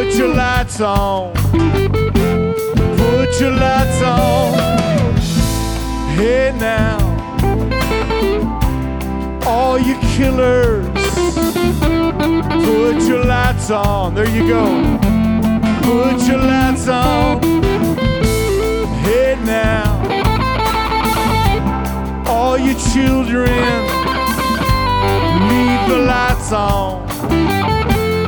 Put your lights on. Put your lights on. Hey now, all you killers, put your lights on. There you go. Put your lights on. Hey now, all you children, leave the lights on.